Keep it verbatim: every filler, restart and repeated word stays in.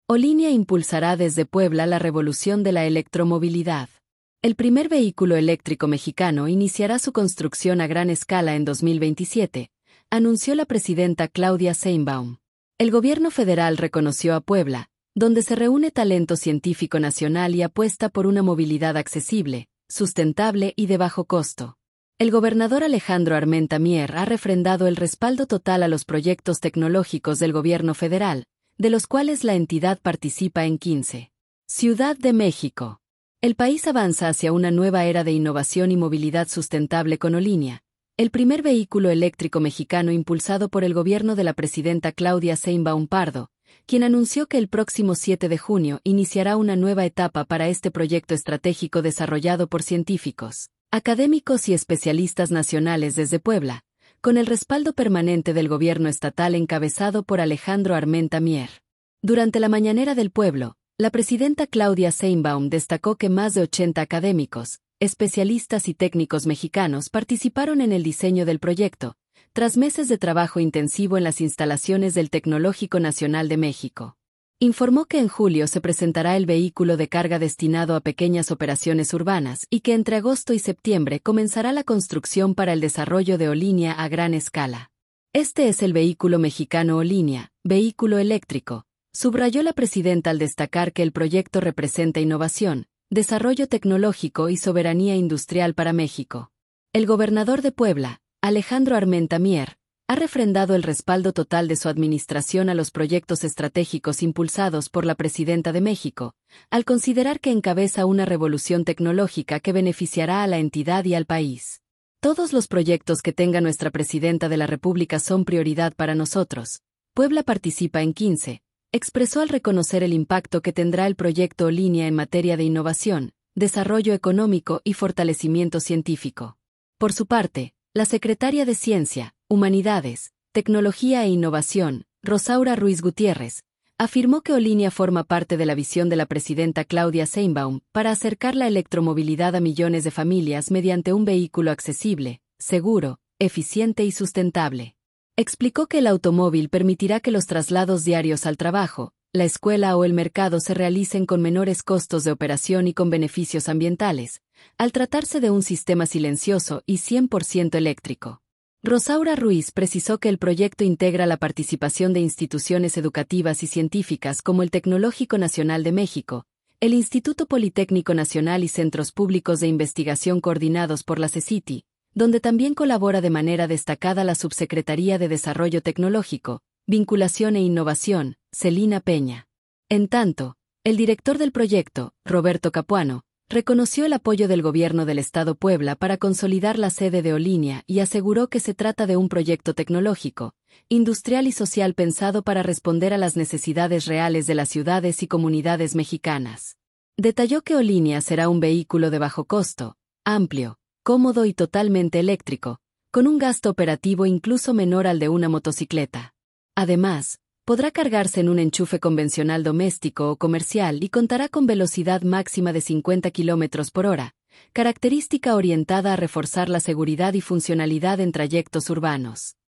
Olinea impulsará desde Puebla la revolución de la electromovilidad. El primer vehículo eléctrico mexicano iniciará su construcción a gran escala en dos mil veintisiete, anunció la presidenta Claudia Sheinbaum. El gobierno federal reconoció a Puebla, donde se reúne talento científico nacional y apuesta por una movilidad accesible, sustentable y de bajo costo. El gobernador Alejandro Armenta Mier ha refrendado el respaldo total a los proyectos tecnológicos del gobierno federal, de los cuales la entidad participa en quince. Ciudad de México. El país avanza hacia una nueva era de innovación y movilidad sustentable con Olinea, el primer vehículo eléctrico mexicano impulsado por el gobierno de la presidenta Claudia Sheinbaum Pardo, quien anunció que el próximo siete de junio iniciará una nueva etapa para este proyecto estratégico desarrollado por científicos, académicos y especialistas nacionales desde Puebla, con el respaldo permanente del gobierno estatal encabezado por Alejandro Armenta Mier. Durante la mañanera del pueblo, la presidenta Claudia Sheinbaum destacó que más de ochenta académicos, especialistas y técnicos mexicanos participaron en el diseño del proyecto, tras meses de trabajo intensivo en las instalaciones del Tecnológico Nacional de México. Informó que en julio se presentará el vehículo de carga destinado a pequeñas operaciones urbanas y que entre agosto y septiembre comenzará la construcción para el desarrollo de Olinea a gran escala. Este es el vehículo mexicano Olinea, vehículo eléctrico, subrayó la presidenta al destacar que el proyecto representa innovación, desarrollo tecnológico y soberanía industrial para México. El gobernador de Puebla, Alejandro Armenta Mier, ha refrendado el respaldo total de su administración a los proyectos estratégicos impulsados por la presidenta de México, al considerar que encabeza una revolución tecnológica que beneficiará a la entidad y al país. Todos los proyectos que tenga nuestra presidenta de la República son prioridad para nosotros. Puebla participa en quince, expresó al reconocer el impacto que tendrá el proyecto Olinea en materia de innovación, desarrollo económico y fortalecimiento científico. Por su parte, la secretaria de Ciencia, Humanidades, Tecnología e Innovación, Rosaura Ruiz Gutiérrez, afirmó que Olinea forma parte de la visión de la presidenta Claudia Sheinbaum para acercar la electromovilidad a millones de familias mediante un vehículo accesible, seguro, eficiente y sustentable. Explicó que el automóvil permitirá que los traslados diarios al trabajo, la escuela o el mercado se realicen con menores costos de operación y con beneficios ambientales, al tratarse de un sistema silencioso y cien por ciento eléctrico. Rosaura Ruiz precisó que el proyecto integra la participación de instituciones educativas y científicas como el Tecnológico Nacional de México, el Instituto Politécnico Nacional y centros públicos de investigación coordinados por la CECITI, donde también colabora de manera destacada la Subsecretaría de Desarrollo Tecnológico, Vinculación e Innovación, Celina Peña. En tanto, el director del proyecto, Roberto Capuano, reconoció el apoyo del gobierno del Estado Puebla para consolidar la sede de Olinea y aseguró que se trata de un proyecto tecnológico, industrial y social pensado para responder a las necesidades reales de las ciudades y comunidades mexicanas. Detalló que Olinea será un vehículo de bajo costo, amplio, cómodo y totalmente eléctrico, con un gasto operativo incluso menor al de una motocicleta. Además, podrá cargarse en un enchufe convencional doméstico o comercial y contará con velocidad máxima de cincuenta kilómetros por hora, característica orientada a reforzar la seguridad y funcionalidad en trayectos urbanos.